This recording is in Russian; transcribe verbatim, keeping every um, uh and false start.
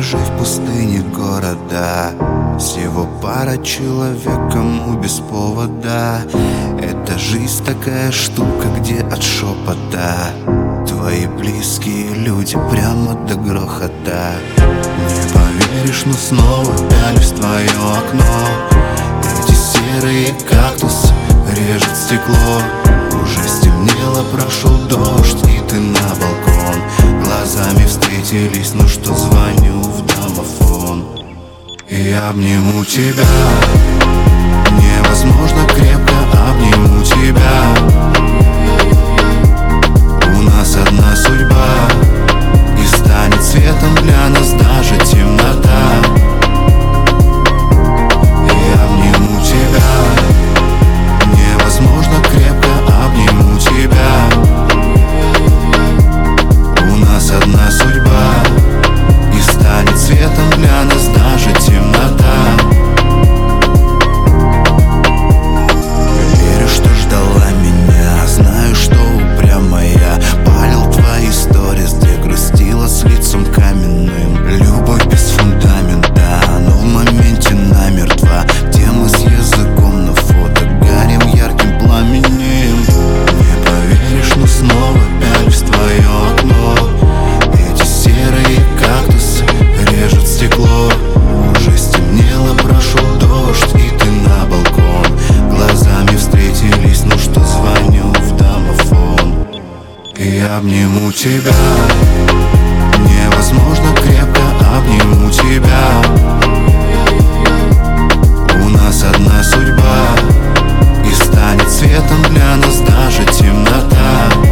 пляжей в пустыне города. Всего пара человек, кому без повода. Это жизнь такая штука, где от шепота твои близкие люди прямо до грохота. Не поверишь, но снова пялюсь в твое окно. Эти серые кактусы режут стекло. Уже стемнело, прошел дождь, и ты на балкон. Глазами встретились, ну что, звоню в домофон. И обниму тебя, невозможно крепко обниму тебя. У нас одна судьба, и станет светом для нас даже темнота. И обниму тебя, невозможно крепко обниму тебя. У нас одна судьба, и станет светом для нас даже темнота. Верю, что ждала меня, знаю, что упрямая. Палил твои сторис, где грустила с лицом каменным. Любовь без фундамента, но в моменте намертва. Темы с языком на фото, горим ярким пламенем. Не поверишь, но снова пялюсь в твое окно. Эти серые кактусы режут стекло. Уже стемнело, прошел дождь, и ты на балкон. Глазами встретились, ну что, звоню в домофон. И обниму тебя, невозможно крепко обниму тебя. У нас одна судьба, и станет светом для нас даже темнота.